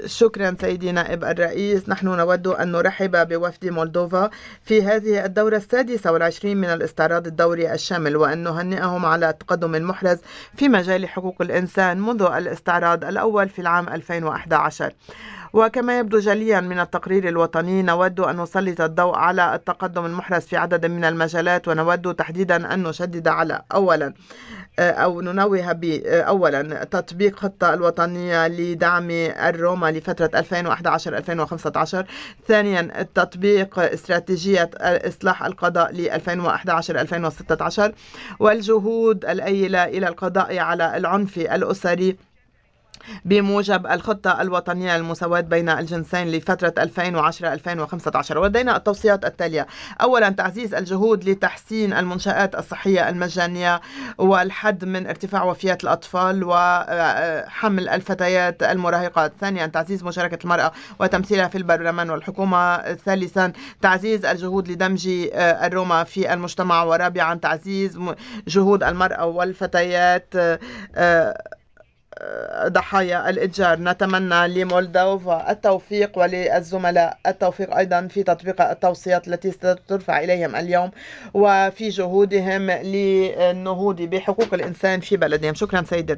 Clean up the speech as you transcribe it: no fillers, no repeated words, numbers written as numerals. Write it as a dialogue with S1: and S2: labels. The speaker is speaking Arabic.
S1: شكرا سيدي نائب الرئيس. نحن نود أن نرحب بوفد مولدوفا في هذه الدورة 26 من الاستعراض الدوري الشامل، وأن نهنئهم على التقدم المحرز في مجال حقوق الإنسان منذ الاستعراض الأول في العام 2011. وكما يبدو جليا من التقرير الوطني، نود أن نسلط الضوء على التقدم المحرز في عدد من المجالات، ونود تحديدا أن نشدد على أو ننوه أولا تطبيق خطة الوطنية لدعم الروما لفترة 2011-2015. ثانيا تطبيق استراتيجية إصلاح القضاء ل 2011-2016، والجهود الأيلة إلى القضاء على العنف الأسري بموجب الخطة الوطنية للمساواة بين الجنسين لفترة 2010-2015. ولدينا التوصيات التالية: أولا تعزيز الجهود لتحسين المنشآت الصحية المجانية والحد من ارتفاع وفيات الأطفال وحمل الفتيات المراهقات. ثانيا تعزيز مشاركة المرأة وتمثيلها في البرلمان والحكومة. ثالثا تعزيز الجهود لدمج الروما في المجتمع. ورابعا تعزيز جهود المرأة والفتيات ضحايا الإتجار. نتمنى لمولدوفا التوفيق وللزملاء التوفيق أيضا في تطبيق التوصيات التي سترفع إليهم اليوم وفي جهودهم للنهوض بحقوق الإنسان في بلدهم. شكرا سيدي.